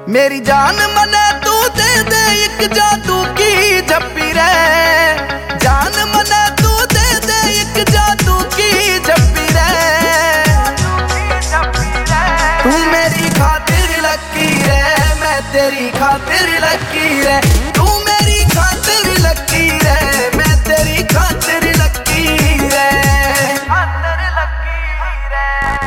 मेरी जान मने तू दे दे एक जादू की झप्पी रे। जान मने तू दे दे एक जादू की झप्पी रे। तू मेरी खातिर लकी रे, मैं तेरी खातिर लकी रे। तू मेरी खातिर लकी रे, मैं तेरी खातिर लकी रे। खातिर लकी रे।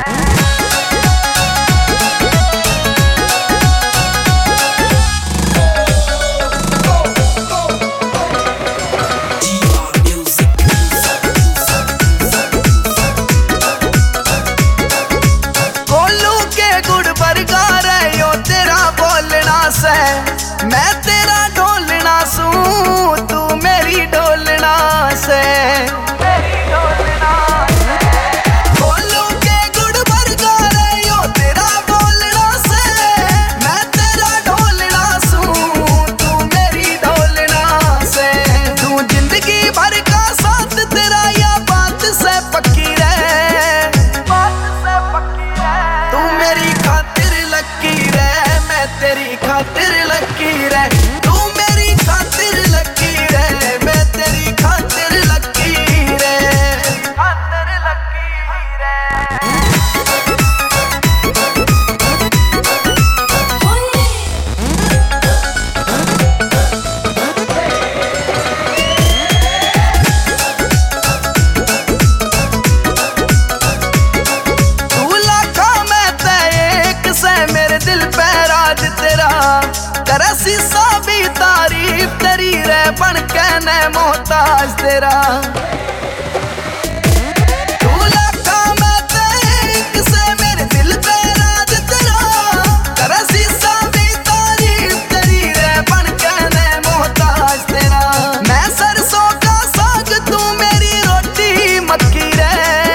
मैं तेरा ढोलना सूं, तू मेरी ढोलना से। बोलू के गुड़ बरगा रे यो तेरा बोलना से। मैं तेरा ढोलना सूं, तू मेरी ढोलना से। तू जिंदगी भर का साथ तेरा या बात से पक्की रे। तू मेरी खातिर लकी रे, मैं तेरी खातिर लकी रे। तू मेरी खातिर लकी रे, मैं तेरी खातिर लकी रे। खातिर लकी रे। तू लाखा मैं ते एक से, मेरे दिल पे राज तेरा। करे शीशा भी तारीफ तेरी रे, बन के न मोहताज तेरा। तू लाखा मैं ते एक से, मेरे दिल पे राज तेरा। करे शीशा भी तारीफ तेरी रे, बन के न मोहताज तेरा। मैं सरसों का साग, तू मेरी रोटी मक्की रे।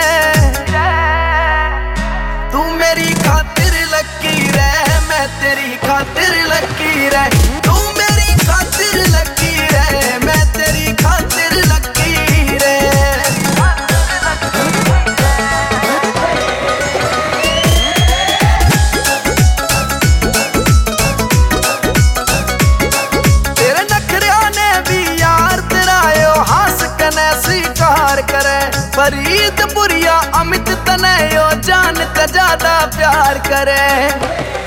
तू मेरी खातिर लकी रे, मैं तेरी खातिर लकी रे। तू मेरी खातिर लकी रे, मैं तेरी खातिर लकी रे। तेरे नखरिया ने भी यार तेरा यो हास कने स्वीकार करे। फरीद पुरिया अमित तने यो जान का ज्यादा प्यार करे।